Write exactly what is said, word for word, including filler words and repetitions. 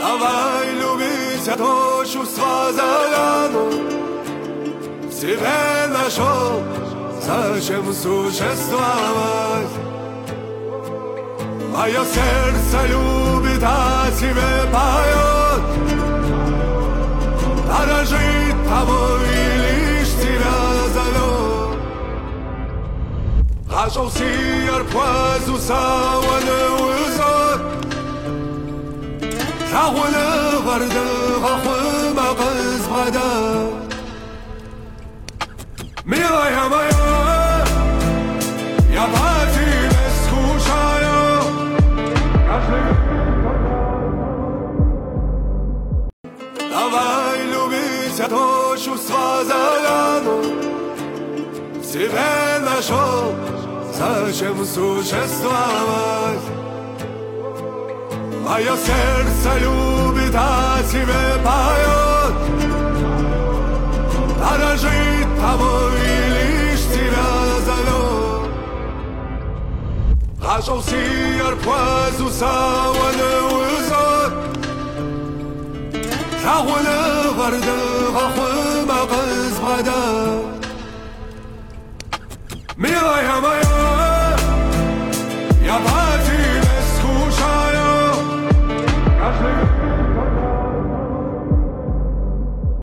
Давай любить, а то чувства загану в себе нашел, зачем существовать. Мое сердце любит, а тебе поет, дорожит тобой и лишь тебя зовет. Рожался арпазу саваны узор, Рахуны варды рахума кызбада. Милая моя, я по тебе скучаю. Давай любить, а то чувства загану в себе нашел, зачем существовать. Мое сердце любит, а тебе поет, дорожит тобой и лишь тебя зовет. Рожался арпазу саваны узор, Рахуны варды рахума кызбада. Милая моя,